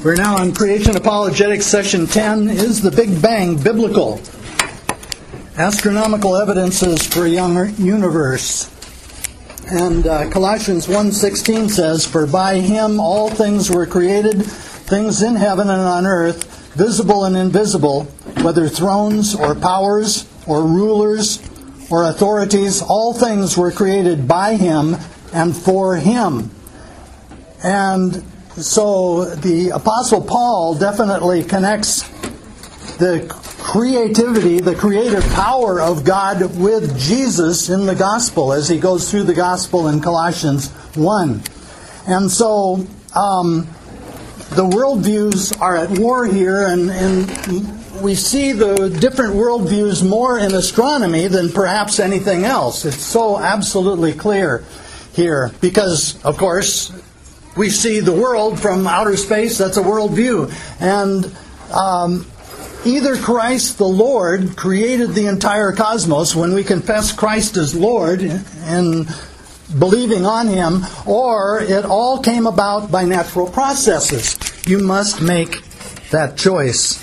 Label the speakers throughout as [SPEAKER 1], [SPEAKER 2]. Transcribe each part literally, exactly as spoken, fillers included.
[SPEAKER 1] We're now on Creation Apologetics, Session ten. Is the Big Bang biblical? Astronomical evidences for a young universe. And uh, Colossians one sixteen says, "For by him all things were created, things in heaven and on earth, visible and invisible, whether thrones or powers or rulers or authorities, all things were created by him and for him." And so the Apostle Paul definitely connects the creativity, the creative power of God with Jesus in the gospel as he goes through the gospel in Colossians one. And so um, the worldviews are at war here, and, and we see the different worldviews more in astronomy than perhaps anything else. It's so absolutely clear here because, of course, we see the world from outer space. That's a worldview. And um, either Christ the Lord created the entire cosmos when we confess Christ as Lord and believing on Him, or it all came about by natural processes. You must make that choice.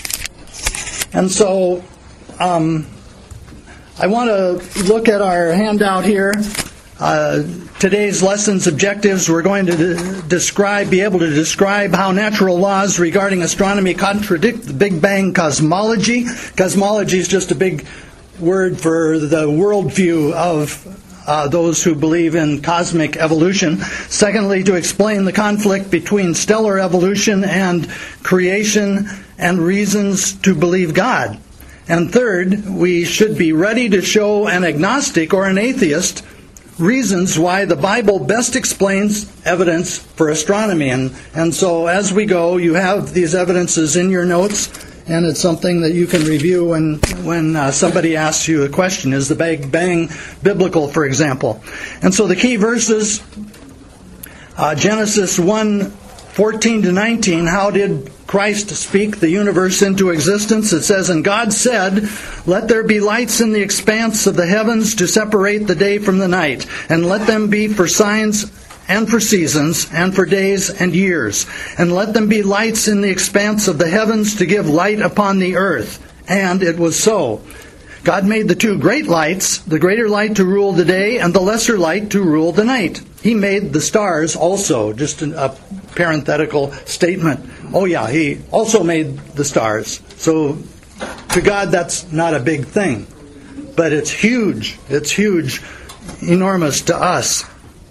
[SPEAKER 1] And so um, I want to look at our handout here. Uh, today's lesson's objectives, we're going to de- describe, be able to describe how natural laws regarding astronomy contradict the Big Bang cosmology. Cosmology is just a big word for the worldview of uh, those who believe in cosmic evolution. Secondly, to explain the conflict between stellar evolution and creation and reasons to believe God. And third, we should be ready to show an agnostic or an atheist reasons why the Bible best explains evidence for astronomy. And, and so as we go, you have these evidences in your notes, and it's something that you can review when, when uh, somebody asks you a question. Is the Big Bang biblical, for example? And so the key verses, uh, Genesis one fourteen to nineteen, how did Christ speak the universe into existence? It says, "And God said, let there be lights in the expanse of the heavens to separate the day from the night, and let them be for signs and for seasons, and for days and years. And let them be lights in the expanse of the heavens to give light upon the earth. And it was so. God made the two great lights, the greater light to rule the day, and the lesser light to rule the night. He made the stars also." Just a parenthetical statement. Oh yeah, He also made the stars. So to God, that's not a big thing. But it's huge. It's huge, enormous to us.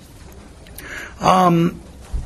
[SPEAKER 1] Um,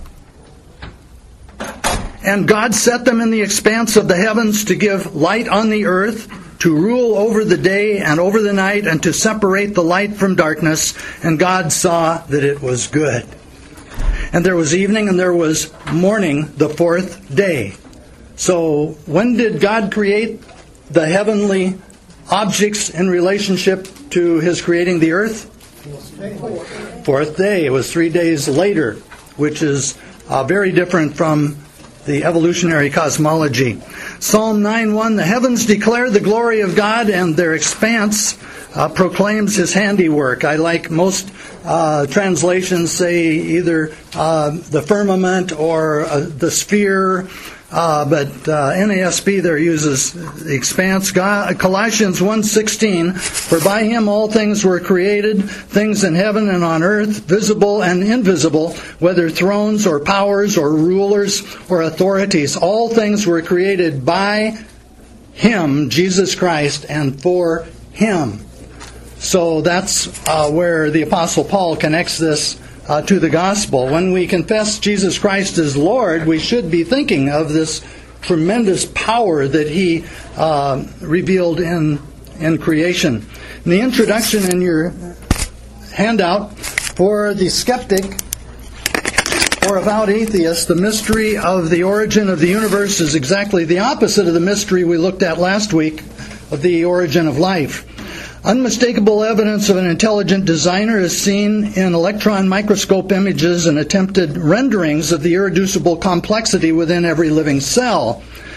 [SPEAKER 1] and God set them in the expanse of the heavens to give light on the earth, to rule over the day and over the night, and to separate the light from darkness. And God saw that it was good. And there was evening and there was morning the fourth day. So when did God create the heavenly objects in relationship to His creating the earth? Fourth day. It was three days later, which is uh, very different from the evolutionary cosmology. Psalm nine one, "The heavens declare the glory of God, and their expanse uh, proclaims His handiwork." I like most uh, translations say either uh, the firmament or uh, the sphere, uh, but uh, N A S B there uses the expanse. God, Colossians one sixteen, "For by Him all things were created, things in heaven and on earth, visible and invisible, whether thrones or powers or rulers or authorities. All things were created by Him," Jesus Christ, "and for Him." So that's uh, where the Apostle Paul connects this uh, to the gospel. When we confess Jesus Christ as Lord, we should be thinking of this tremendous power that He uh, revealed in, in creation. In the introduction in your handout, for the skeptic or avowed atheist, the mystery of the origin of the universe is exactly the opposite of the mystery we looked at last week of the origin of life. Unmistakable evidence of an intelligent designer is seen in electron microscope images and attempted renderings of the irreducible complexity within every living cell.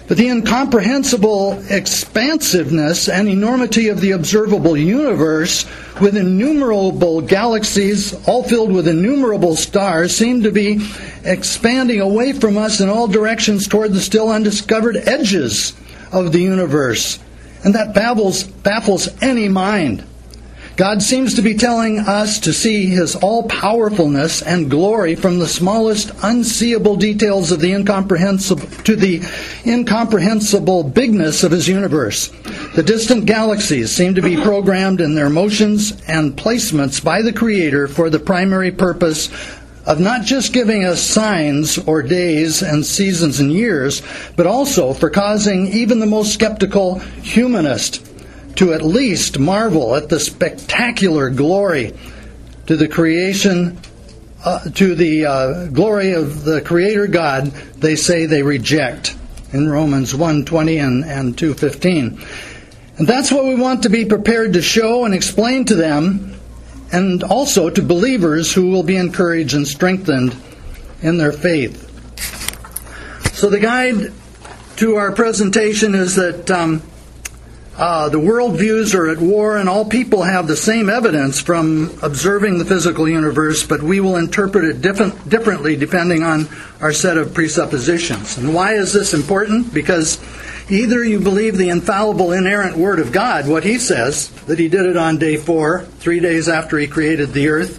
[SPEAKER 1] But the incomprehensible expansiveness and enormity of the observable universe, with innumerable galaxies, all filled with innumerable stars, seem to be expanding away from us in all directions toward the still undiscovered edges of the universe. And that baffles, baffles any mind. God seems to be telling us to see His all-powerfulness and glory from the smallest unseeable details of the incomprehensible to the incomprehensible bigness of His universe. The distant galaxies seem to be programmed in their motions and placements by the Creator for the primary purpose of not just giving us signs or days and seasons and years, but also for causing even the most skeptical humanist to at least marvel at the spectacular glory to the creation, uh, to the uh, glory of the Creator God they say they reject in Romans one twenty and, and two fifteen. And that's what we want to be prepared to show and explain to them, and also to believers who will be encouraged and strengthened in their faith. So the guide to our presentation is that um, Uh, the worldviews are at war, and all people have the same evidence from observing the physical universe, but we will interpret it different, differently depending on our set of presuppositions. And why is this important? Because either you believe the infallible, inerrant Word of God, what He says, that He did it on day four, three days after He created the earth,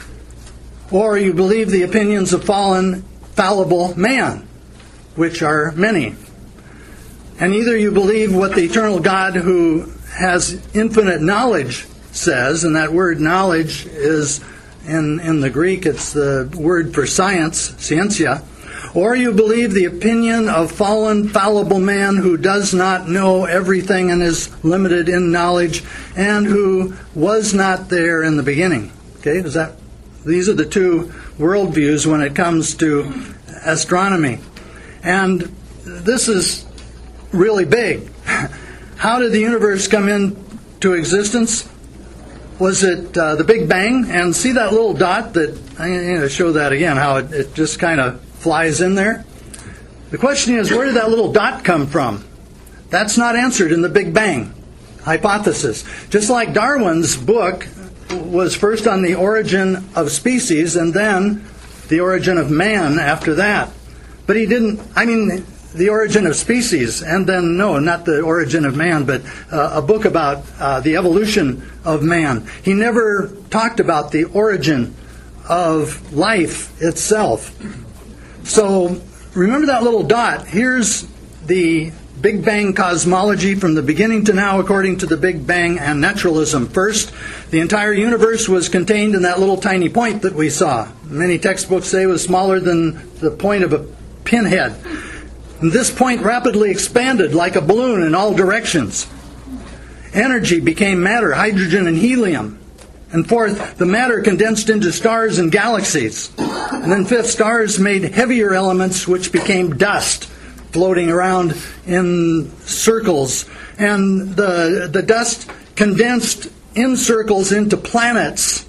[SPEAKER 1] or you believe the opinions of fallen, fallible man, which are many. And either you believe what the eternal God who has infinite knowledge says, and that word knowledge is, in, in the Greek, it's the word for science, scientia, or you believe the opinion of fallen, fallible man who does not know everything and is limited in knowledge, and who was not there in the beginning. Okay, does that? These are the two worldviews when it comes to astronomy. And this is really big. How did the universe come into existence? Was it uh, the Big Bang? And see that little dot that, I'm going to show that again, how it, it just kind of flies in there? The question is, where did that little dot come from? That's not answered in the Big Bang hypothesis. Just like Darwin's book was first on the origin of species and then the origin of man after that. But he didn't, I mean, the origin of species, and then, no, not the origin of man, but uh, a book about uh, the evolution of man. He never talked about the origin of life itself. So, remember that little dot. Here's the Big Bang cosmology from the beginning to now according to the Big Bang and naturalism. First, the entire universe was contained in that little tiny point that we saw. Many textbooks say it was smaller than the point of a pinhead. And this point rapidly expanded like a balloon in all directions. Energy became matter, hydrogen and helium. And fourth, the matter condensed into stars and galaxies. And then fifth, stars made heavier elements which became dust, floating around in circles. And the, the dust condensed in circles into planets.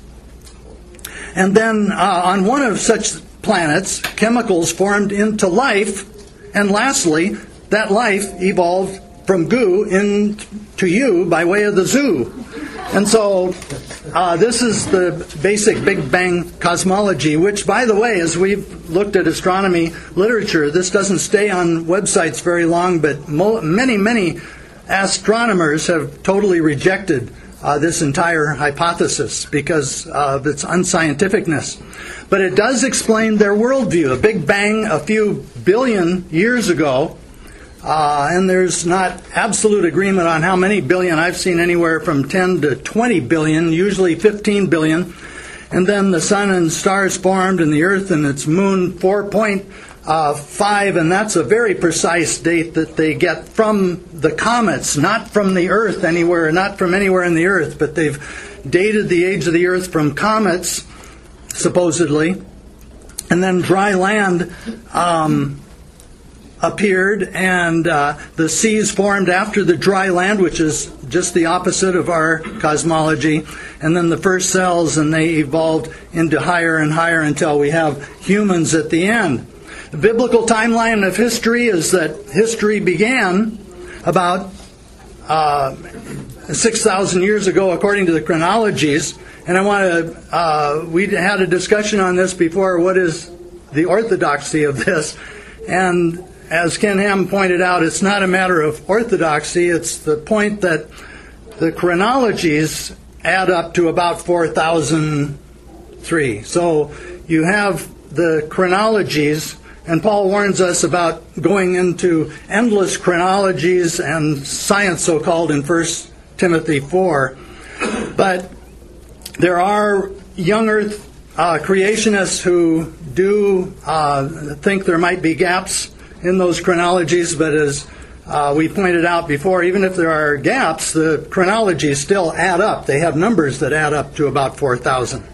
[SPEAKER 1] And then uh, on one of such planets, chemicals formed into life. And lastly, that life evolved from goo into you by way of the zoo. And so uh, this is the basic Big Bang cosmology, which, by the way, as we've looked at astronomy literature, this doesn't stay on websites very long, but mo- many, many astronomers have totally rejected uh, this entire hypothesis because of its unscientificness. But it does explain their worldview. A Big Bang a few billion years ago, uh, and there's not absolute agreement on how many billion. I've seen anywhere from ten to twenty billion, usually fifteen billion. And then the sun and stars formed, and the earth and its moon four point five, and that's a very precise date that they get from the comets, not from the earth anywhere, not from anywhere in the earth, but they've dated the age of the earth from comets, supposedly. And then dry land um, appeared, and uh, the seas formed after the dry land, which is just the opposite of our cosmology. And then the first cells, and they evolved into higher and higher until we have humans at the end. The biblical timeline of history is that history began about uh, six thousand years ago, according to the chronologies. And I want to, uh, we had a discussion on this before, what is the orthodoxy of this? And as Ken Ham pointed out, it's not a matter of orthodoxy, it's the point that the chronologies add up to about four thousand three. So you have the chronologies, and Paul warns us about going into endless chronologies and science, so-called, in First Timothy four. But there are young earth uh, creationists who do uh, think there might be gaps in those chronologies, but as uh, we pointed out before, even if there are gaps, the chronologies still add up. They have numbers that add up to about four thousand.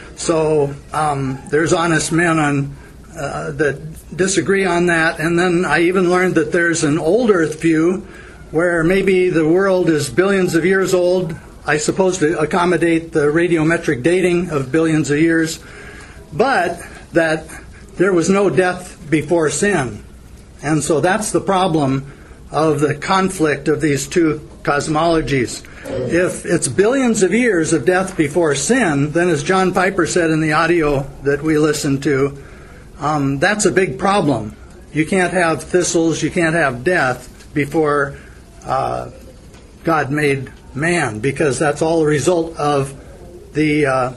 [SPEAKER 1] So um, there's honest men on uh, that disagree on that. And then I even learned that there's an old earth view where maybe the world is billions of years old, I suppose to accommodate the radiometric dating of billions of years, but that there was no death before sin. And so that's the problem of the conflict of these two cosmologies. If it's billions of years of death before sin, then as John Piper said in the audio that we listened to, um, that's a big problem. You can't have thistles, you can't have death before uh, God made man, because that's all a result of the uh,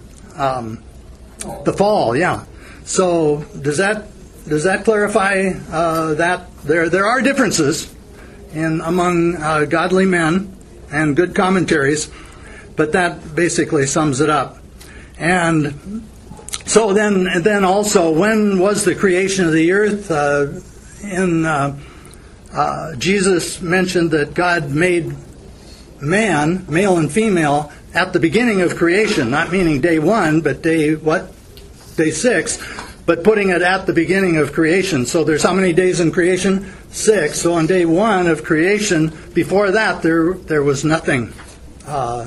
[SPEAKER 1] um, the fall. Yeah. So does that does that clarify uh, that there there are differences in among uh, godly men and good commentaries, but that basically sums it up. And so then and then also, when was the creation of the earth? Uh, in uh, uh, Jesus mentioned that God made man, male and female, at the beginning of creation, not meaning day one, but day what? Day six, but putting it at the beginning of creation. So there's how many days in creation? Six. So on day one of creation, before that, there there was nothing uh,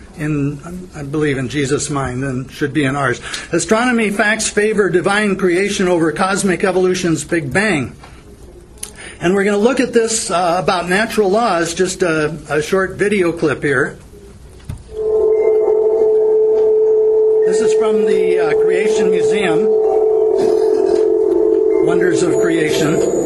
[SPEAKER 1] in, I believe, in Jesus' mind, and should be in ours. Astronomy facts favor divine creation over cosmic evolution's Big Bang. And we're going to look at this uh, about natural laws, just a, a short video clip here. This is from the uh, Creation Museum, Wonders of Creation.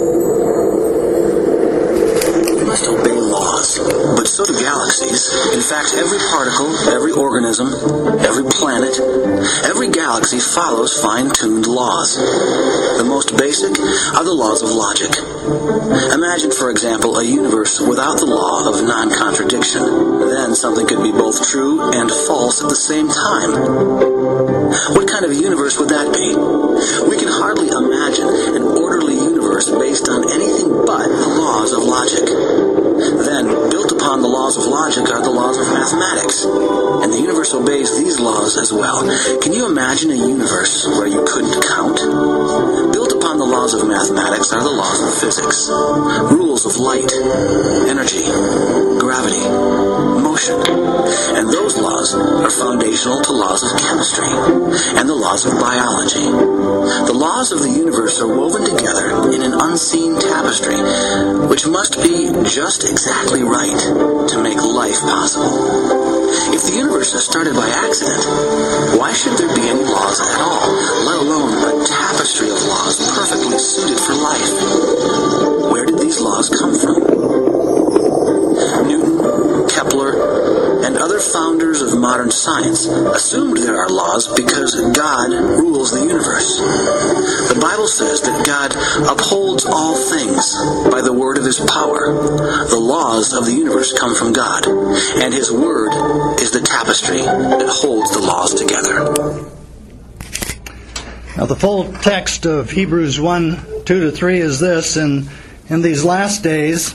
[SPEAKER 2] We must obey laws, but so do galaxies. In fact, every particle, every organism, every planet, every galaxy follows fine-tuned laws. The most basic are the laws of logic. Imagine, for example, a universe without the law of non-contradiction. Then something could be both true and false at the same time. What kind of universe would that be? We can hardly imagine an orderly universe based on anything but the laws of logic. Then, built upon the laws of logic are the laws of mathematics. And the universe obeys these laws as well. Can you imagine a universe where you couldn't count? Built upon the laws of mathematics are the laws of physics. Rules of light, energy, gravity, motion. And those laws are foundational to laws of chemistry and the laws of biology. The laws of the universe are woven together in an unseen tapestry, which must be just exactly right to make life possible. If the universe is started by accident, why should there be any laws at all, let alone a tapestry of laws perfectly suited for life? Where did these laws come from? Newton, Kepler, and other founders of modern science assumed there are laws because God rules the universe. The Bible says that God upholds all things by the word of His power. The laws of the universe come from God, and His word is the tapestry that holds the laws together.
[SPEAKER 1] Now the full text of Hebrews one, two to three is this: in, in these last days,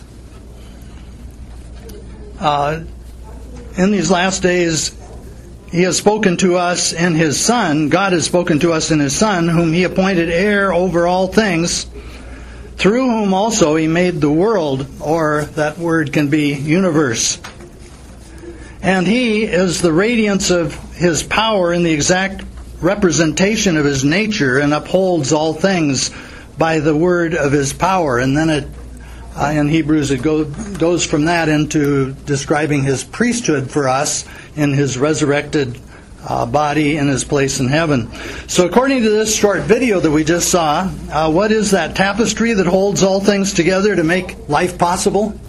[SPEAKER 1] uh, in these last days, He has spoken to us in His Son. God has spoken to us in His Son, whom He appointed heir over all things, through whom also He made the world, or that word can be universe. And He is the radiance of His power in the exact representation of His nature, and upholds all things by the word of his power. And then it, uh, in Hebrews, it go, goes from that into describing his priesthood for us in his resurrected uh, body in his place in heaven. So according to this short video that we just saw, uh, what is that tapestry that holds all things together to make life possible?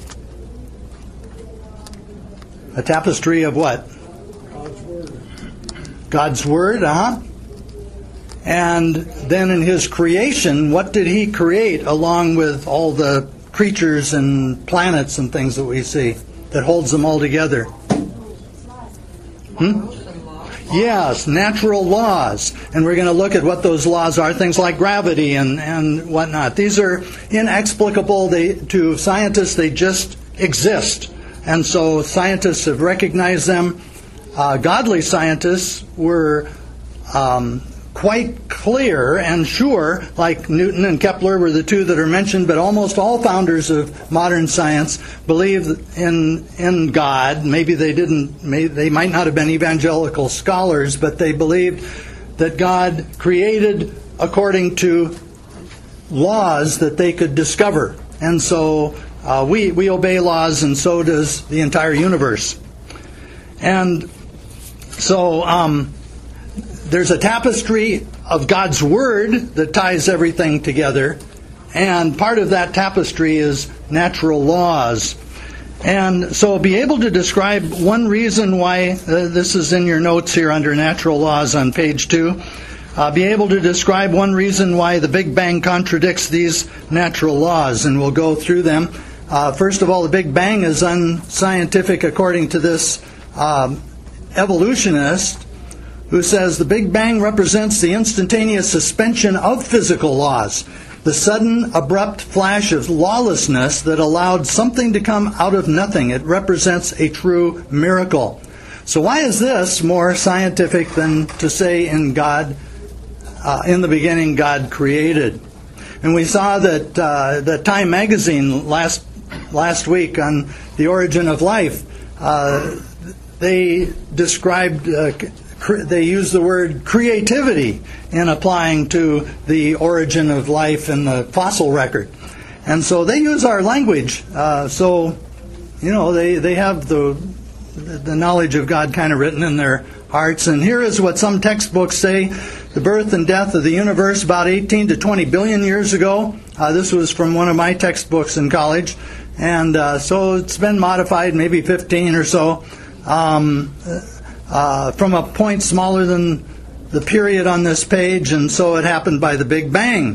[SPEAKER 1] A tapestry of what?
[SPEAKER 3] God's Word.
[SPEAKER 1] God's Word, uh-huh. And then in his creation, what did he create along with all the creatures and planets and things that we see that holds them all together? Hmm? Yes, natural laws. And we're going to look at what those laws are, things like gravity and, and whatnot. These are inexplicable they, to scientists. They just exist. And so scientists have recognized them. Uh, godly scientists were um, quite clear and sure, like Newton and Kepler were the two that are mentioned, but almost all founders of modern science believed in in God. Maybe they didn't, may, they might not have been evangelical scholars, but they believed that God created according to laws that they could discover. And so uh, we, we obey laws, and so does the entire universe. And so um, there's a tapestry of God's Word that ties everything together, and part of that tapestry is natural laws. And so be able to describe one reason why, uh, this is in your notes here under natural laws on page two, uh, be able to describe one reason why the Big Bang contradicts these natural laws, and we'll go through them. Uh, first of all, the Big Bang is unscientific according to this um, evolutionist, who says the Big Bang represents the instantaneous suspension of physical laws, the sudden, abrupt flash of lawlessness that allowed something to come out of nothing. It represents a true miracle. So why is this more scientific than to say in God, uh, in the beginning God created? And we saw that uh, that Time magazine last last week on the origin of life, uh, they described. Uh, They use the word creativity in applying to the origin of life in the fossil record. And so they use our language. Uh, so, you know, they, they have the, the knowledge of God kind of written in their hearts. And here is what some textbooks say. The birth and death of the universe about eighteen to twenty billion years ago. Uh, this was from one of my textbooks in college. And uh, so it's been modified, maybe fifteen or so. Um, Uh, from a point smaller than the period on this page, and so it happened by the Big Bang.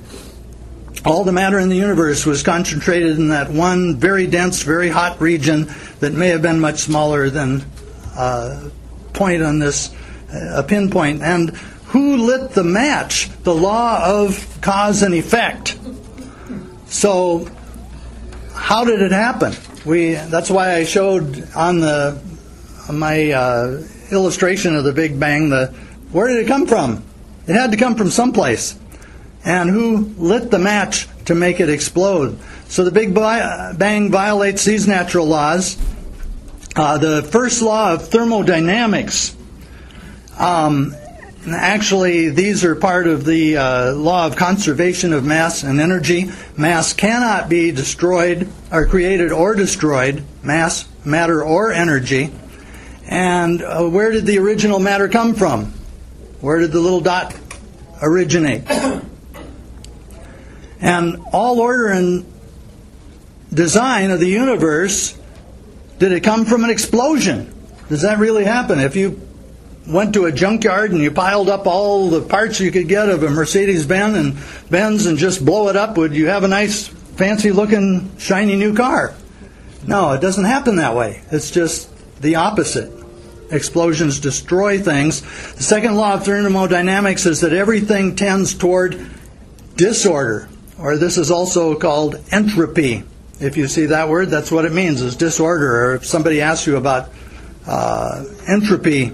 [SPEAKER 1] All the matter in the universe was concentrated in that one very dense, very hot region that may have been much smaller than a point on this, a pinpoint. And who lit the match? The law of cause and effect. So, how did it happen? We. That's why I showed on the my uh, illustration of the Big Bang, the where did it come from? It had to come from someplace. And who lit the match to make it explode? So the Big Bang violates these natural laws. Uh, the first law of thermodynamics, um, actually these are part of the uh, law of conservation of mass and energy. Mass cannot be destroyed or created or destroyed, mass, matter, or energy. And uh, where did the original matter come from? Where did the little dot originate? And all order and design of the universe, did it come from an explosion? Does that really happen? If you went to a junkyard and you piled up all the parts you could get of a Mercedes-Benz and Benz and just blow it up, would you have a nice, fancy-looking, shiny new car? No, it doesn't happen that way. It's just the opposite. Explosions destroy things. The second law of thermodynamics is that everything tends toward disorder, or this is also called entropy. If you see that word, that's what it means, is disorder. Or if somebody asks you about uh, entropy,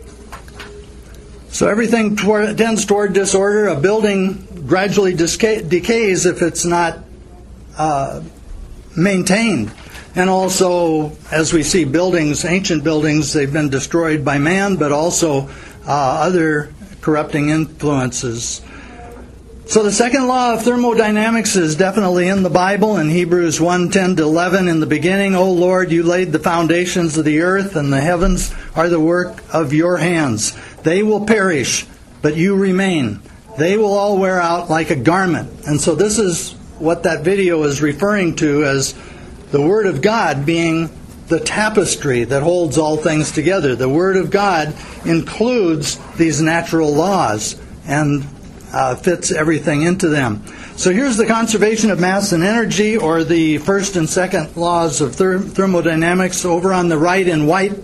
[SPEAKER 1] so everything toward, tends toward disorder. A building gradually disca- decays if it's not uh, maintained. And also, as we see buildings, ancient buildings, they've been destroyed by man, but also uh, other corrupting influences. So the second law of thermodynamics is definitely in the Bible. In Hebrews one, ten to eleven, in the beginning, O Lord, you laid the foundations of the earth, and the heavens are the work of your hands. They will perish, but you remain. They will all wear out like a garment. And so this is what that video is referring to as the Word of God being the tapestry that holds all things together. The Word of God includes these natural laws and uh, fits everything into them. So here's the conservation of mass and energy, or the first and second laws of ther- thermodynamics. Over on the right in white,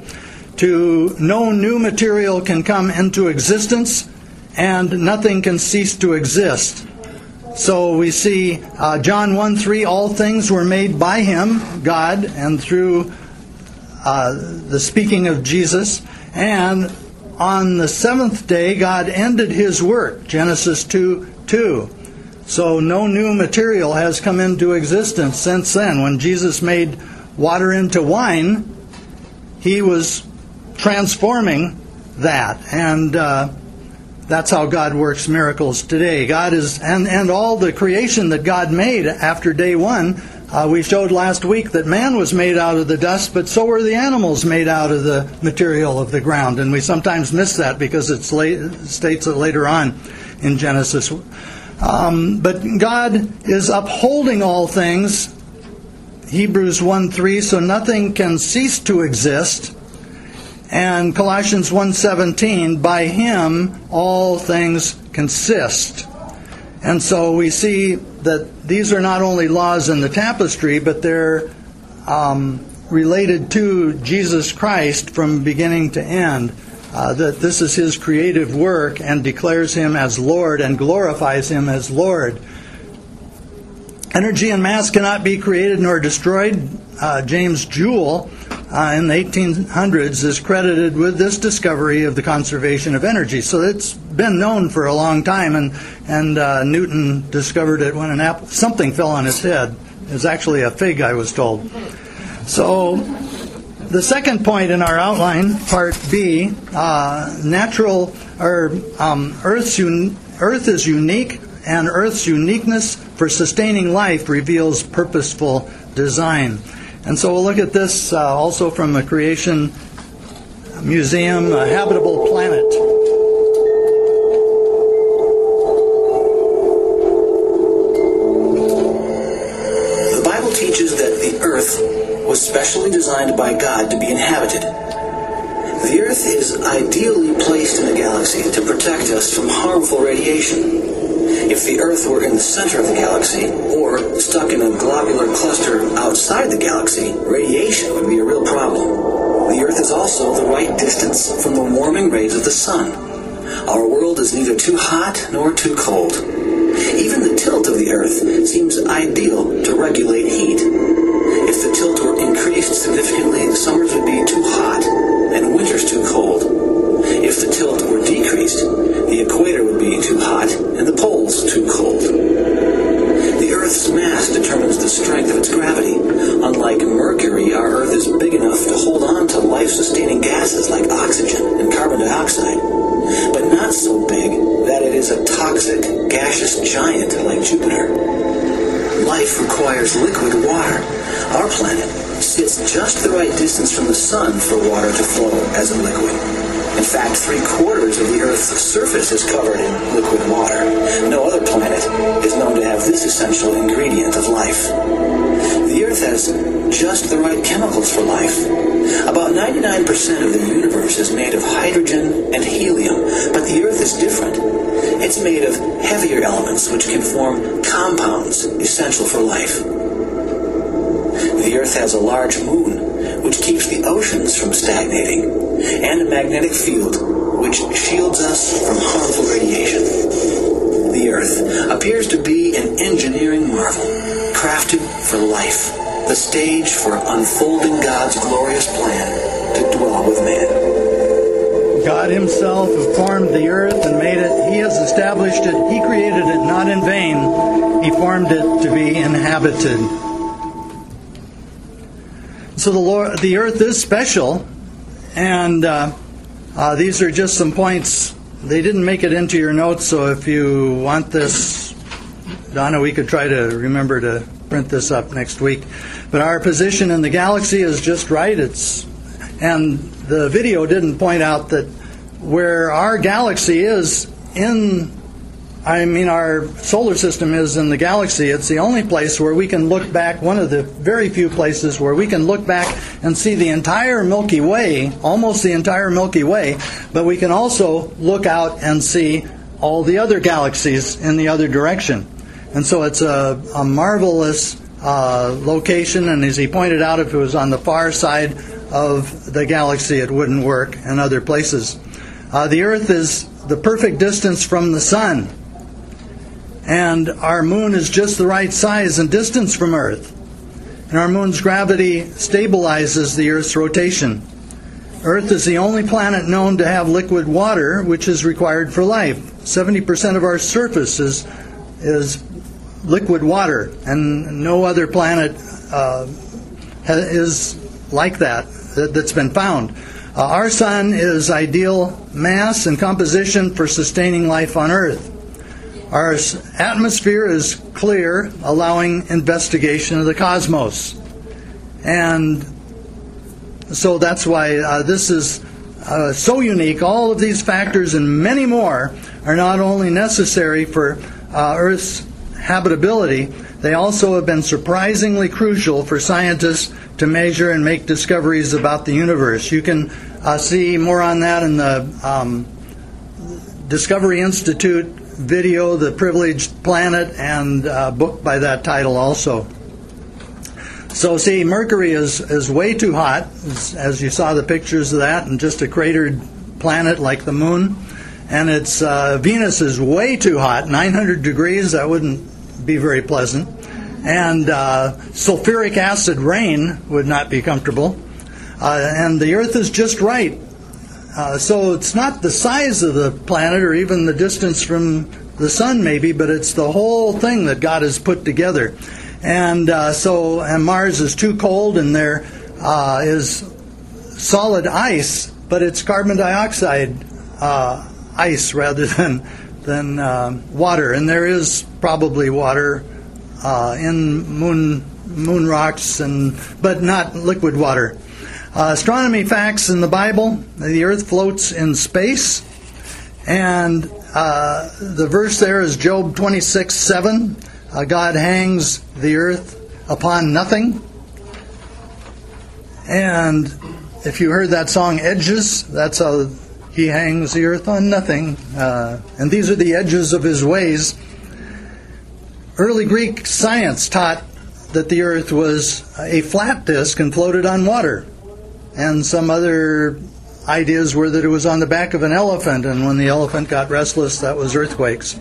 [SPEAKER 1] to no new material can come into existence, and nothing can cease to exist. So we see uh, John one three, all things were made by Him, God, and through uh, the speaking of Jesus. And on the seventh day, God ended His work, Genesis two two. So no new material has come into existence since then. When Jesus made water into wine, He was transforming that. And uh, that's how God works miracles today. God is, and, and all the creation that God made after day one, uh, we showed last week that man was made out of the dust, but so were the animals made out of the material of the ground. And we sometimes miss that because it's late, states it later on in Genesis. Um, but God is upholding all things, Hebrews one three, so nothing can cease to exist. And Colossians one seventeen, by Him all things consist. And so we see that these are not only laws in the tapestry, but they're um, related to Jesus Christ from beginning to end. Uh, that this is His creative work and declares Him as Lord and glorifies Him as Lord. Energy and mass cannot be created nor destroyed. Uh, James Joule, Uh, in the eighteen hundreds, is credited with this discovery of the conservation of energy. So it's been known for a long time, and and uh, Newton discovered it when an apple, something fell on his head. It was actually a fig, I was told. So the second point in our outline, part B, uh, natural or um, Earth's un, Earth is unique, and Earth's uniqueness for sustaining life reveals purposeful design. And so we'll look at this uh, also from the Creation Museum, A Habitable Planet.
[SPEAKER 2] The Bible teaches that the earth was specially designed by God to be inhabited. The earth is ideally placed in the galaxy to protect us from harmful radiation. If the Earth were in the center of the galaxy, or stuck in a globular cluster outside the galaxy, radiation would be a real problem. The Earth is also the right distance from the warming rays of the sun. Our world is neither too hot nor too cold. Even the tilt of the Earth seems ideal to regulate heat. If the tilt were increased significantly, summers would be too hot and winters too cold. If the tilt were decreased, the equator would be too hot and the poles too cold. The Earth's mass determines the strength of its gravity. Unlike Mercury, our Earth is big enough to hold on to life-sustaining gases like oxygen and carbon dioxide, but not so big that it is a toxic, gaseous giant like Jupiter. Life requires liquid water. Our planet sits just the right distance from the sun for water to flow as a liquid. In fact, three-quarters of the Earth's surface is covered in liquid water. No other planet is known to have this essential ingredient of life. The Earth has just the right chemicals for life. About ninety-nine percent of the universe is made of hydrogen and helium, but the Earth is different. It's made of heavier elements which can form compounds essential for life. The Earth has a large moon, which keeps the oceans from stagnating, and a magnetic field which shields us from harmful radiation. The Earth appears to be an engineering marvel, crafted for life, the stage for unfolding God's glorious plan to dwell with man.
[SPEAKER 1] God Himself who formed the earth and made it, He has established it, He created it not in vain, He formed it to be inhabited. So the Lord, the earth is special, and uh, uh, these are just some points. They didn't make it into your notes, so if you want this Donna, we could try to remember to print this up next week. But our position in the galaxy is just right. It's and the video didn't point out that where our galaxy is in, I mean our solar system is in the galaxy, it's the only place where we can look back, one of the very few places where we can look back and see the entire Milky Way, almost the entire Milky Way, but we can also look out and see all the other galaxies in the other direction. And so it's a, a marvelous uh, location, and as he pointed out, if it was on the far side of the galaxy, it wouldn't work in other places. Uh, the Earth is the perfect distance from the Sun, and our Moon is just the right size and distance from Earth. And our Moon's gravity stabilizes the Earth's rotation. Earth is the only planet known to have liquid water, which is required for life. seventy percent of our surface is, is liquid water, and no other planet uh, is like that, that that's been found. Uh, our Sun is ideal mass and composition for sustaining life on Earth. Our atmosphere is clear, allowing investigation of the cosmos. And so that's why uh, this is uh, so unique. All of these factors and many more are not only necessary for uh, Earth's habitability, they also have been surprisingly crucial for scientists to measure and make discoveries about the universe. You can uh, see more on that in the um, Discovery Institute video, The Privileged Planet, and a book by that title also. So see, Mercury is, is way too hot, as, as you saw the pictures of that, and just a cratered planet like the Moon. And it's uh, Venus is way too hot, nine hundred degrees, that wouldn't be very pleasant. And uh, sulfuric acid rain would not be comfortable. Uh, and the Earth is just right. Uh, so it's not the size of the planet or even the distance from the Sun maybe, but it's the whole thing that God has put together. And uh, so and Mars is too cold, and there uh, is solid ice, but it's carbon dioxide uh, ice rather than, than uh, water. And there is probably water uh, in moon moon rocks, and but not liquid water. Uh, astronomy facts in the Bible: the Earth floats in space, and uh, the verse there is Job twenty-six seven. Uh, God hangs the earth upon nothing. And if you heard that song, Edges, that's how He hangs the earth on nothing. Uh, and these are the edges of His ways. Early Greek science taught that the earth was a flat disk and floated on water. And some other ideas were that it was on the back of an elephant, and when the elephant got restless, that was earthquakes.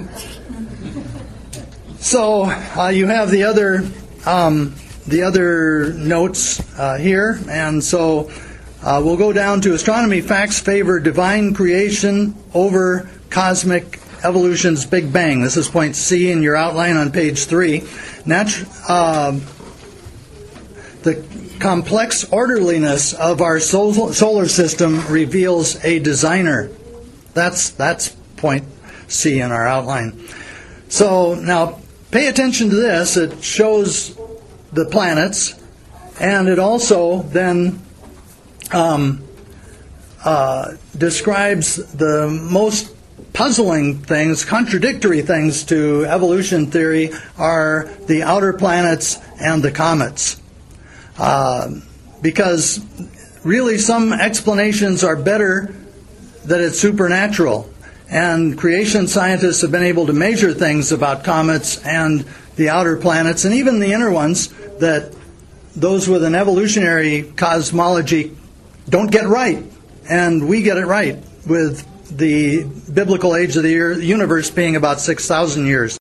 [SPEAKER 1] So uh, you have the other um, the other notes uh, here, and so uh, we'll go down to astronomy facts favor divine creation over cosmic evolution's Big Bang. This is point C in your outline on page three. Natu- uh, the complex orderliness of our sol- solar system reveals a designer. That's that's point C in our outline. So now, pay attention to this. It shows the planets, and it also then um, uh, describes the most puzzling things, contradictory things to evolution theory are the outer planets and the comets. Uh, because really some explanations are better that it's supernatural. And creation scientists have been able to measure things about comets and the outer planets, and even the inner ones, that those with an evolutionary cosmology don't get right. And we get it right, with the biblical age of the universe being about six thousand years.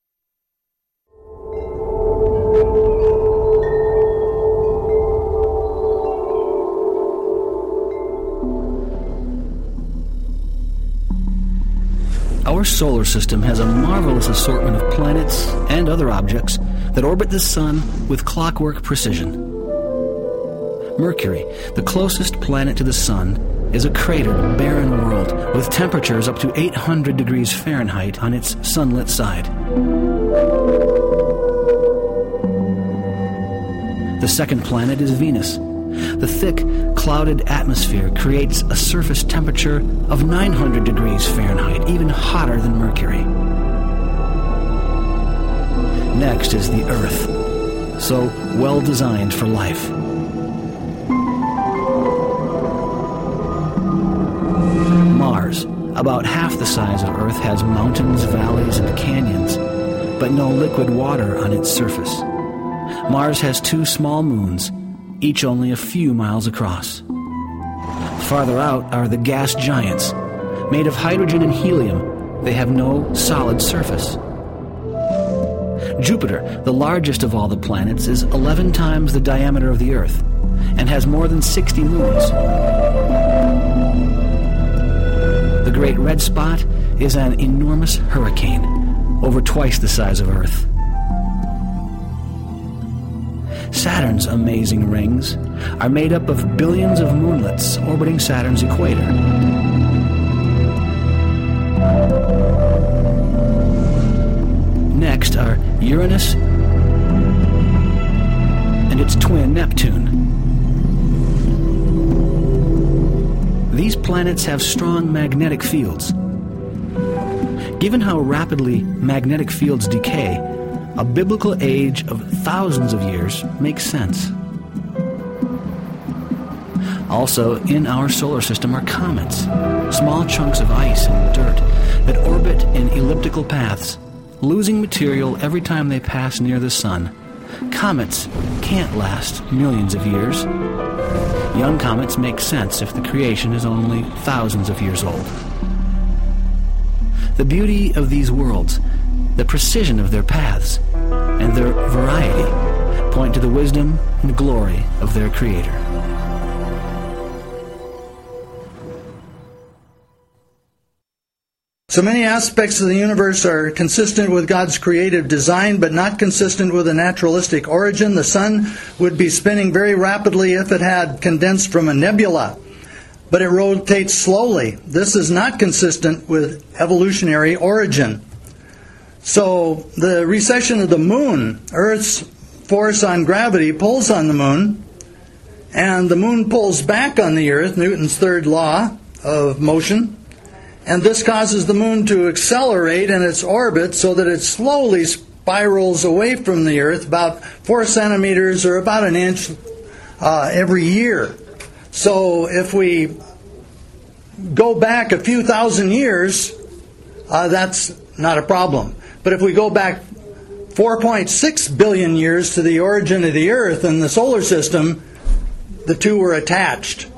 [SPEAKER 3] Our solar system has a marvelous assortment of planets and other objects that orbit the Sun with clockwork precision. Mercury, the closest planet to the Sun, is a cratered, barren world with temperatures up to eight hundred degrees Fahrenheit on its sunlit side. The second planet is Venus. The thick, clouded atmosphere creates a surface temperature of nine hundred degrees Fahrenheit, even hotter than Mercury. Next is the Earth, so well designed for life. Mars, about half the size of Earth, has mountains, valleys, and canyons, but no liquid water on its surface. Mars has two small moons, each only a few miles across. Farther out are the gas giants. Made of hydrogen and helium, they have no solid surface. Jupiter, the largest of all the planets, is eleven times the diameter of the Earth and has more than sixty moons. The Great Red Spot is an enormous hurricane, over twice the size of Earth. Saturn's amazing rings are made up of billions of moonlets orbiting Saturn's equator. Next are Uranus and its twin Neptune. These planets have strong magnetic fields. Given how rapidly magnetic fields decay, a biblical age of thousands of years makes sense. Also, in our solar system are comets, small chunks of ice and dirt that orbit in elliptical paths, losing material every time they pass near the sun. Comets can't last millions of years. Young comets make sense if the creation is only thousands of years old. The beauty of these worlds, the precision of their paths, and their variety point to the wisdom and glory of their Creator.
[SPEAKER 1] So many aspects of the universe are consistent with God's creative design, but not consistent with a naturalistic origin. The sun would be spinning very rapidly if it had condensed from a nebula, but it rotates slowly. This is not consistent with evolutionary origin. So the recession of the moon, Earth's force on gravity pulls on the moon, and the moon pulls back on the Earth, Newton's third law of motion, and this causes the moon to accelerate in its orbit so that it slowly spirals away from the Earth about four centimeters or about an inch uh, every year. So if we go back a few thousand years, uh, that's not a problem. But if we go back four point six billion years to the origin of the Earth and the solar system, the two were attached.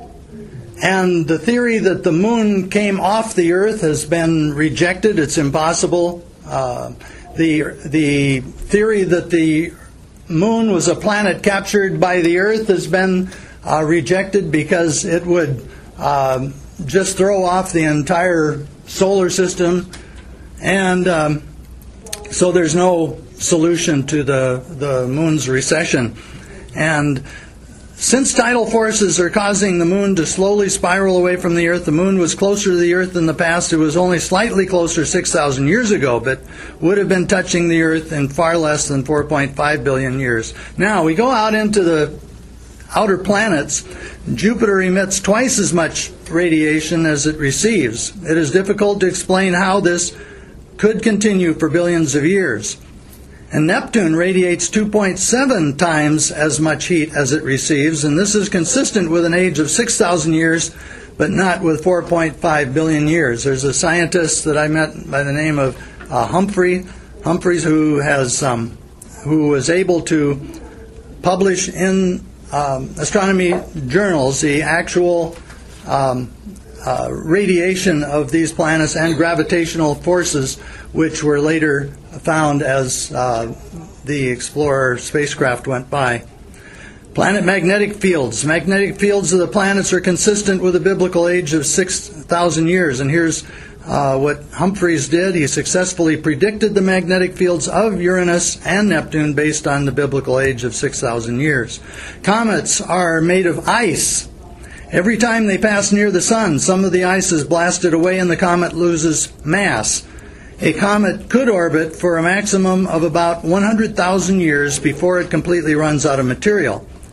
[SPEAKER 1] And the theory that the moon came off the Earth has been rejected. It's impossible. Uh, the the theory that the moon was a planet captured by the Earth has been uh, rejected because it would uh, just throw off the entire solar system. And um, so there's no solution to the, the moon's recession. And since tidal forces are causing the moon to slowly spiral away from the Earth, the moon was closer to the Earth in the past. It was only slightly closer six thousand years ago, but would have been touching the Earth in far less than four point five billion years. Now, we go out into the outer planets. Jupiter emits twice as much radiation as it receives. It is difficult to explain how this could continue for billions of years. And Neptune radiates two point seven times as much heat as it receives, and this is consistent with an age of six thousand years, but not with four point five billion years. There's a scientist that I met by the name of uh, Humphrey Humphreys who has um, who was able to publish in um, astronomy journals the actual um, uh, radiation of these planets and gravitational forces, which were later found as uh, the Explorer spacecraft went by. Planet magnetic fields. Magnetic fields of the planets are consistent with the biblical age of six thousand years. And here's uh, what Humphreys did. He successfully predicted the magnetic fields of Uranus and Neptune based on the biblical age of six thousand years. Comets are made of ice. Every time they pass near the sun, some of the ice is blasted away and the comet loses mass. A comet could orbit for a maximum of about one hundred thousand years before it completely runs out of material.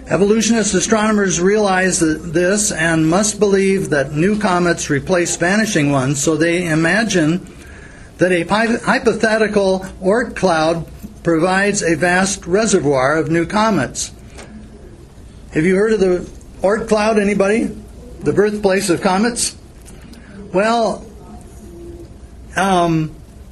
[SPEAKER 1] Evolutionist astronomers realize that this and must believe that new comets replace vanishing ones, so they imagine that a hypothetical Oort cloud provides a vast reservoir of new comets. Have you heard of the Oort cloud, anybody? The birthplace of comets? Well, um,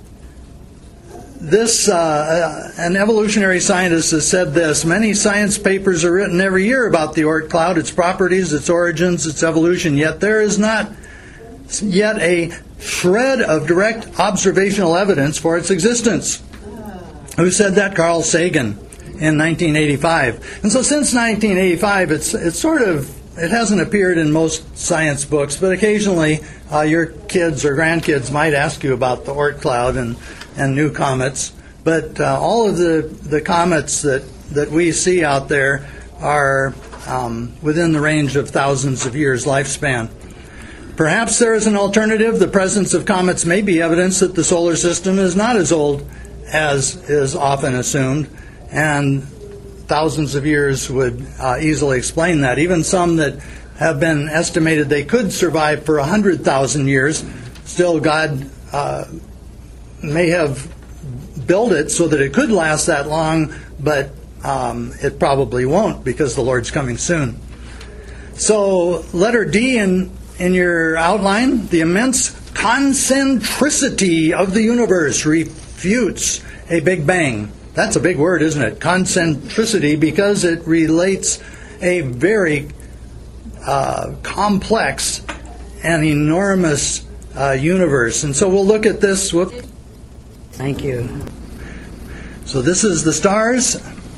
[SPEAKER 1] this, uh, an evolutionary scientist has said this: many science papers are written every year about the Oort cloud, its properties, its origins, its evolution, yet there is not yet a shred of direct observational evidence for its existence. Who said that? Carl Sagan in nineteen eighty-five. And so since nineteen eighty-five, it's it's sort of, it hasn't appeared in most science books, but occasionally uh, your kids or grandkids might ask you about the Oort cloud and, and new comets. But uh, all of the, the comets that, that we see out there are um, within the range of thousands of years lifespan. Perhaps there is an alternative. The presence of comets may be evidence that the solar system is not as old as is often assumed, and thousands of years would uh, easily explain that. Even some that have been estimated they could survive for one hundred thousand years, still God uh, may have built it so that it could last that long, but um, it probably won't because the Lord's coming soon. So letter D in, in your outline, the immense concentricity of the universe refutes a Big Bang. That's a big word, isn't it? Concentricity, because it relates a very uh, complex and enormous uh, universe. And so we'll look at this. Whoop.
[SPEAKER 4] Thank you.
[SPEAKER 1] So this is the stars.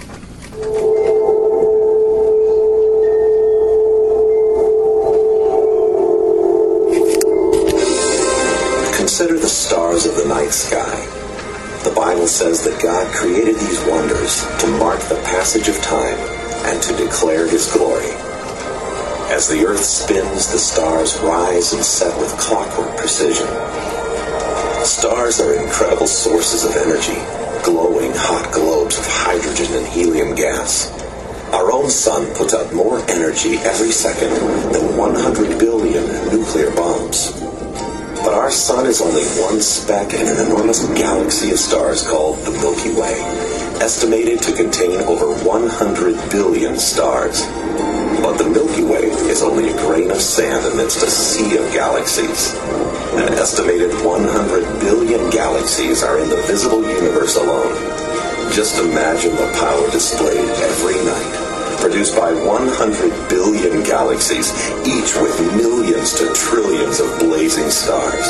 [SPEAKER 5] Consider the stars of the night sky. The Bible says that God created these wonders to mark the passage of time and to declare His glory. As the earth spins, the stars rise and set with clockwork precision. Stars are incredible sources of energy, glowing hot globes of hydrogen and helium gas. Our own sun puts out more energy every second than one hundred billion nuclear bombs. But our sun is only one speck in an enormous galaxy of stars called the Milky Way, estimated to contain over one hundred billion stars. But the Milky Way is only a grain of sand amidst a sea of galaxies. An estimated one hundred billion galaxies are in the visible universe alone. Just imagine the power displayed every night, produced by one hundred billion galaxies, each with millions to trillions of blazing stars.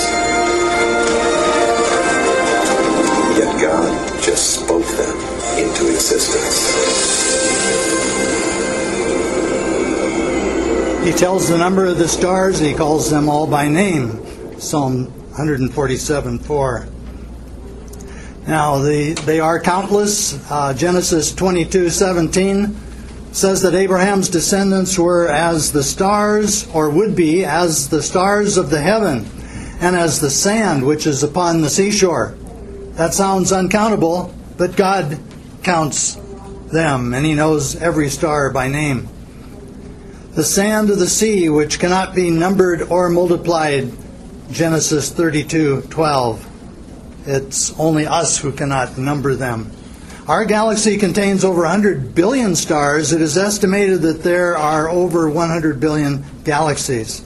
[SPEAKER 5] Yet God just spoke them into existence.
[SPEAKER 1] He tells the number of the stars. He calls them all by name. Psalm one forty-seven four. Now, the, they are countless. Uh, Genesis twenty-two seventeen says that Abraham's descendants were as the stars, or would be as the stars of the heaven, and as the sand which is upon the seashore. That sounds uncountable, but God counts them, and He knows every star by name. The sand of the sea, which cannot be numbered or multiplied, Genesis thirty-two twelve. It's only us who cannot number them. Our galaxy contains over one hundred billion stars. It is estimated that there are over one hundred billion galaxies.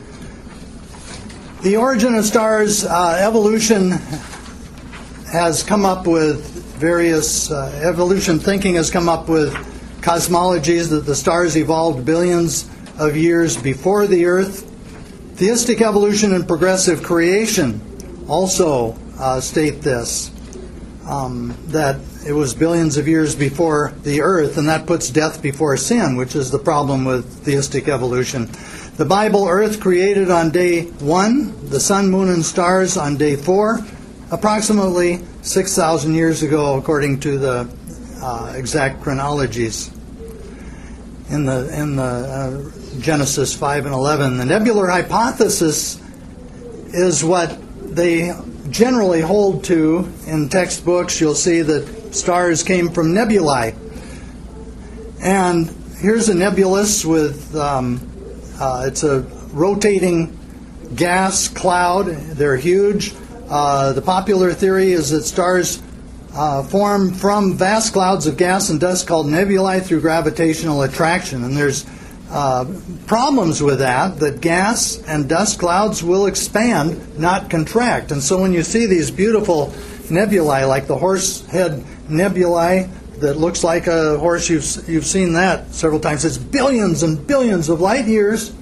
[SPEAKER 1] The origin of stars, uh, evolution has come up with various, uh, evolution thinking has come up with cosmologies that the stars evolved billions of years before the Earth. Theistic evolution and progressive creation also uh, state this, um, that it was billions of years before the Earth, and that puts death before sin, which is the problem with theistic evolution. The Bible, Earth created on day one, the sun, moon, and stars on day four, approximately six thousand years ago, according to the uh, exact chronologies in the in the uh, Genesis five and eleven. The nebular hypothesis is what they generally hold to in textbooks. You'll see that stars came from nebulae, and here's a nebulous with, um, uh, it's a rotating gas cloud. They're huge. Uh, the popular theory is that stars uh, form from vast clouds of gas and dust called nebulae through gravitational attraction. And there's uh, problems with that, that gas and dust clouds will expand, not contract. And so when you see these beautiful nebulae, like the Horsehead Nebulae, that looks like a horse, you've, you've seen that several times. It's billions and billions of light years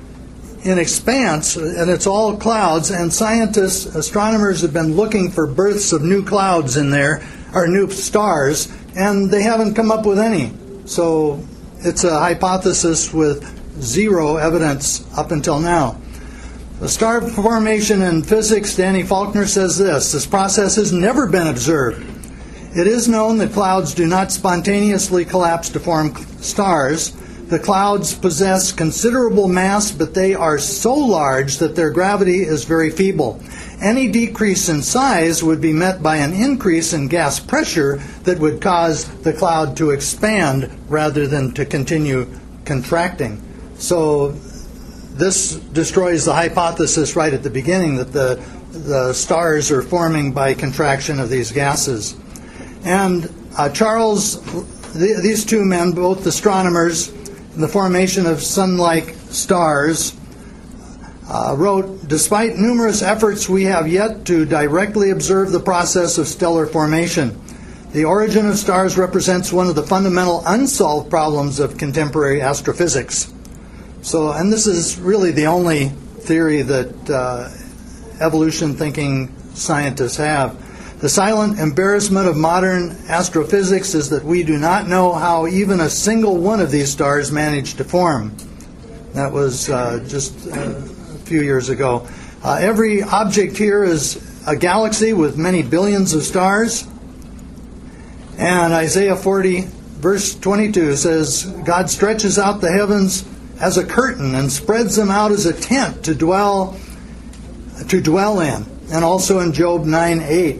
[SPEAKER 1] in expanse, and it's all clouds, and scientists, astronomers have been looking for births of new clouds in there, or new stars, and they haven't come up with any. So it's a hypothesis with zero evidence up until now. The star formation in physics, Danny Faulkner says this: this process has never been observed. It is known that clouds do not spontaneously collapse to form stars. The clouds possess considerable mass, but they are so large that their gravity is very feeble. Any decrease in size would be met by an increase in gas pressure that would cause the cloud to expand rather than to continue contracting. So this destroys the hypothesis right at the beginning that the, the stars are forming by contraction of these gases. And uh, Charles, th- these two men, both astronomers, in the formation of sun-like stars, uh, wrote, "Despite numerous efforts, we have yet to directly observe the process of stellar formation. The origin of stars represents one of the fundamental unsolved problems of contemporary astrophysics." So, and this is really the only theory that uh, evolution-thinking scientists have. The silent embarrassment of modern astrophysics is that we do not know how even a single one of these stars managed to form. That was uh, just uh, a few years ago. Uh, every object here is a galaxy with many billions of stars. And Isaiah forty, verse twenty-two says, God stretches out the heavens as a curtain and spreads them out as a tent to dwell to dwell in. And also in Job nine eight.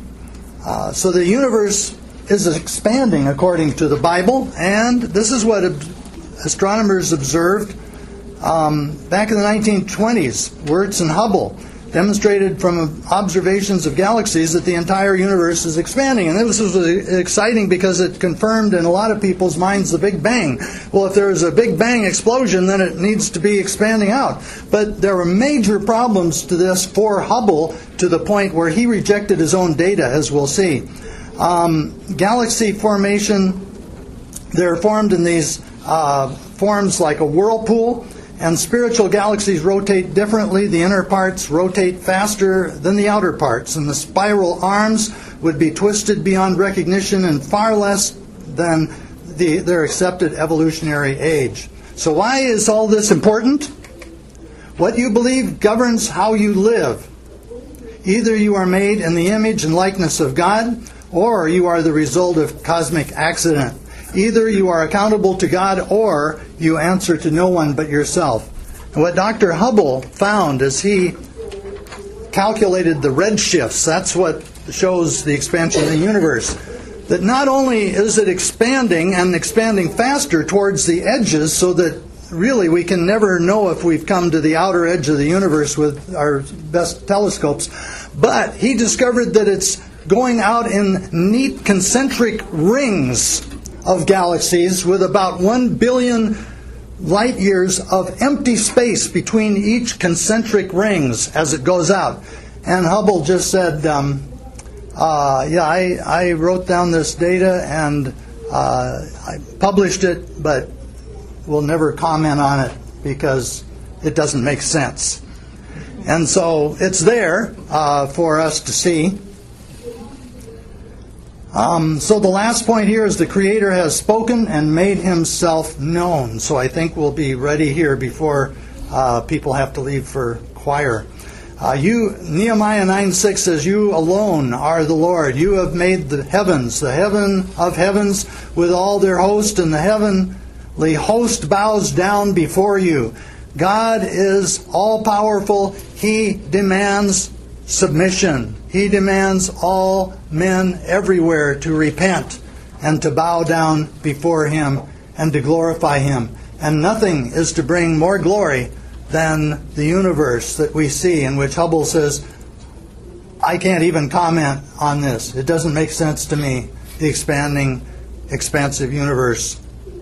[SPEAKER 1] Uh, so the universe is expanding according to the Bible, and this is what ab- astronomers observed um, back in the nineteen twenties. Wirtz and Hubble demonstrated from observations of galaxies that the entire universe is expanding. And this was exciting because it confirmed in a lot of people's minds the Big Bang. Well, if there is a Big Bang explosion, then it needs to be expanding out. But there were major problems to this for Hubble, to the point where he rejected his own data, as we'll see. Um, galaxy formation, they're formed in these uh, forms like a whirlpool. And spiritual galaxies rotate differently. The inner parts rotate faster than the outer parts. And the spiral arms would be twisted beyond recognition and far less than the, their accepted evolutionary age. So why is all this important? What you believe governs how you live. Either you are made in the image and likeness of God, or you are the result of cosmic accident. Either you are accountable to God, or you answer to no one but yourself. And what Doctor Hubble found as he calculated the redshifts, that's what shows the expansion of the universe, that not only is it expanding and expanding faster towards the edges, so that really we can never know if we've come to the outer edge of the universe with our best telescopes, but he discovered that it's going out in neat concentric rings of galaxies with about one billion light years of empty space between each concentric rings as it goes out. And Hubble just said, um, uh, yeah, I, I wrote down this data and uh, I published it, but we'll never comment on it because it doesn't make sense. And so it's there uh, for us to see. Um, so the last point here is the Creator has spoken and made Himself known. So I think we'll be ready here before uh, people have to leave for choir. Uh, you, Nehemiah nine six says, "You alone are the Lord. You have made the heavens, the heaven of heavens with all their host, and the heavenly host bows down before you." God is all-powerful. He demands submission. He demands all men everywhere to repent and to bow down before Him and to glorify Him. And nothing is to bring more glory than the universe that we see, in which Hubble says, I can't even comment on this. It doesn't make sense to me, the expanding, expansive universe.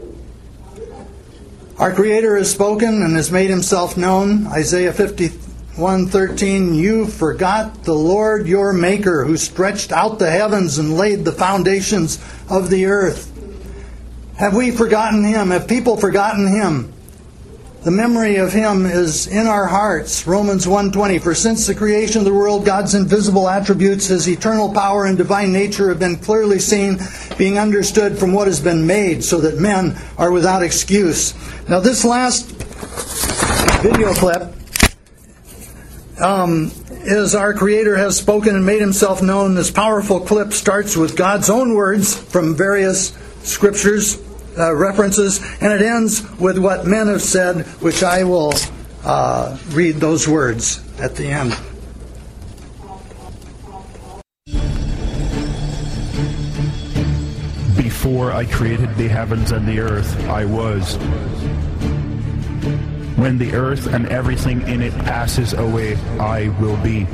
[SPEAKER 1] Our Creator has spoken and has made Himself known. Isaiah fifty-one thirteen, you forgot the Lord your Maker, who stretched out the heavens and laid the foundations of the earth. Have we forgotten Him? Have people forgotten Him? The memory of Him is in our hearts. Romans one twenty, for since the creation of the world, God's invisible attributes, His eternal power and divine nature have been clearly seen, being understood from what has been made, so that men are without excuse. Now this last video clip um, is Our Creator has spoken and made Himself known. This powerful clip starts with God's own words from various scriptures, uh, references, and it ends with what men have said, which I will uh, read those words at the end.
[SPEAKER 6] Before I created the heavens and the earth, I was. When the earth and everything in it passes away, I will be.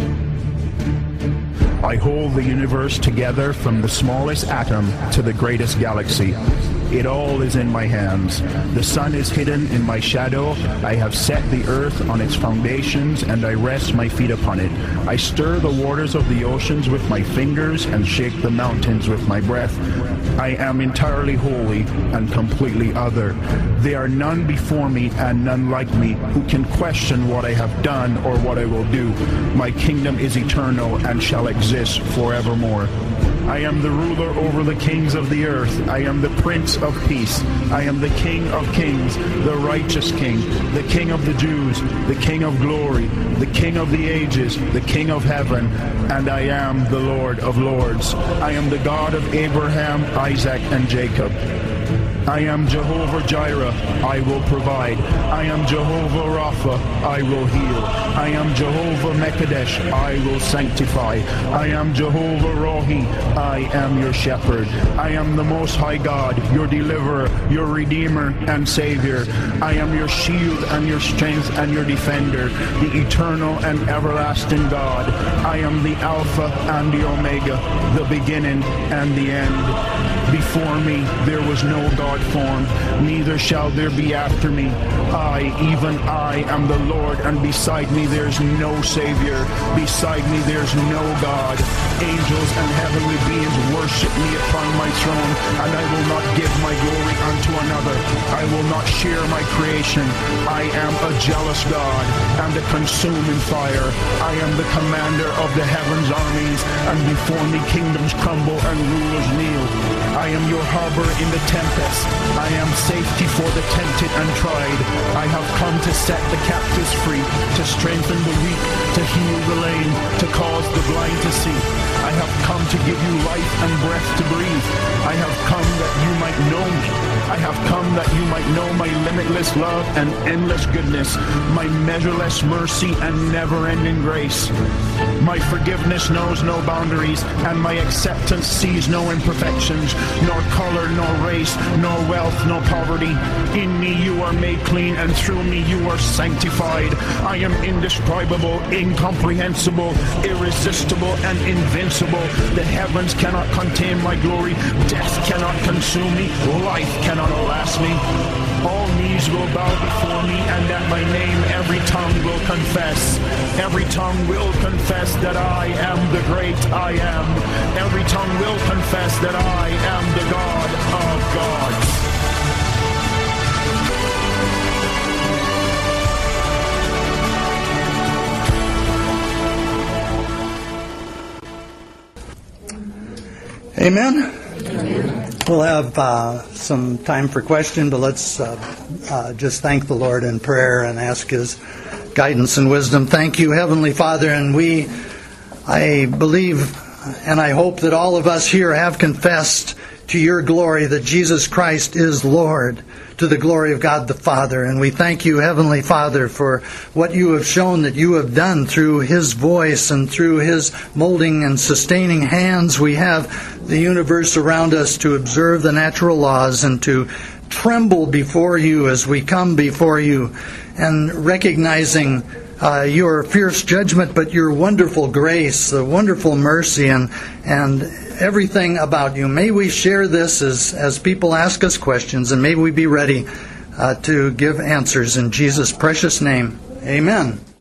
[SPEAKER 6] I hold the universe together from the smallest atom to the greatest galaxy. It all is in my hands. The sun is hidden in my shadow. I have set the earth on its foundations, and I rest my feet upon it. I stir the waters of the oceans with my fingers and shake the mountains with my breath. I am entirely holy and completely other. There are none before me and none like me who can question what I have done or what I will do. My kingdom is eternal and shall exist forevermore. I am the ruler over the kings of the earth. I am the Prince of Peace. I am the King of Kings, the righteous King, the King of the Jews, the King of glory, the King of the ages, the King of heaven, and I am the Lord of lords. I am the God of Abraham, Isaac, and Jacob. I am Jehovah Jireh, I will provide. I am Jehovah Rapha, I will heal. I am Jehovah Mekadesh, I will sanctify. I am Jehovah Rohi, I am your shepherd. I am the Most High God, your deliverer, your redeemer and savior. I am your shield and your strength and your defender, the eternal and everlasting God. I am the Alpha and the Omega, the beginning and the end. Before me there was no God formed, neither shall there be after me. I, even I, am the Lord, and beside me there's no Savior. Beside me there's no God. Angels and heavenly beings worship me upon my throne, and I will not give my glory unto another. I will not share my creation. I am a jealous God and a consuming fire. I am the commander of the heavens' armies, and before me kingdoms crumble and rulers kneel. I am your harbor in the tempest. I am safety for the tempted and tried. I have come to set the captives free, to strengthen the weak, to heal the lame, to cause the blind to see. I have come to give you life and breath to breathe. I have come that you might know me. I have come that you might know my limitless love and endless goodness, my measureless mercy and never-ending grace. My forgiveness knows no boundaries, and my acceptance sees no imperfections, nor color, nor race, nor wealth, nor poverty. In me you are made clean, and through me you are sanctified. I am indescribable, incomprehensible, irresistible, and invincible. The heavens cannot contain my glory. Death cannot consume me. Life cannot outlast me. All knees will bow before me, and at my name every tongue will confess. Every tongue will confess that I am the great I am. Every tongue will confess that I am the God of gods.
[SPEAKER 1] Amen. We'll have uh, some time for question, but let's uh, uh, just thank the Lord in prayer and ask His guidance and wisdom. Thank you, Heavenly Father, and we, I believe and I hope that all of us here have confessed to your glory that Jesus Christ is Lord, to the glory of God the Father. And we thank you, Heavenly Father, for what you have shown that you have done through His voice and through His molding and sustaining hands. We have the universe around us to observe the natural laws and to tremble before you as we come before you, and recognizing uh, your fierce judgment, but your wonderful grace, the wonderful mercy, and and everything about you. May we share this as, as people ask us questions, and may we be ready uh, to give answers in Jesus' precious name. Amen.